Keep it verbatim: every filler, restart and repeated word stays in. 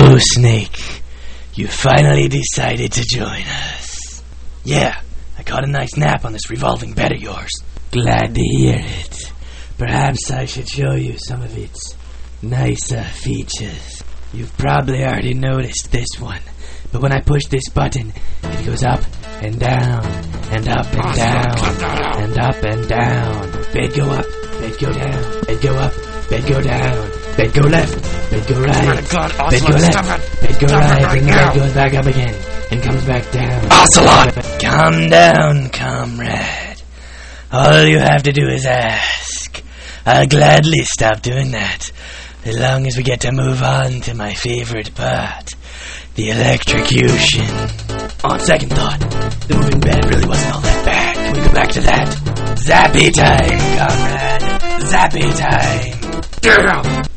So, Snake, you finally decided to join us. Yeah, I caught a nice nap on this revolving bed of yours. Glad to hear it. Perhaps I should show you some of its nicer features. You've probably already noticed this one, but when I push this button, it goes up and down, and up and down, and up and down. Bed go up, bed go down, bed go up, bed go down, bed go left, bed go right, bed go left, bed go right, and the bed goes back up again, and comes back down. Ocelot! Calm down, comrade. All you have to do is ask. I'll gladly stop doing that, as long as we get to move on to my favorite part, the electrocution. On second thought, the moving bed really wasn't all that bad. Can we go back to that? Zappy time, comrade. Zappy time. Damn!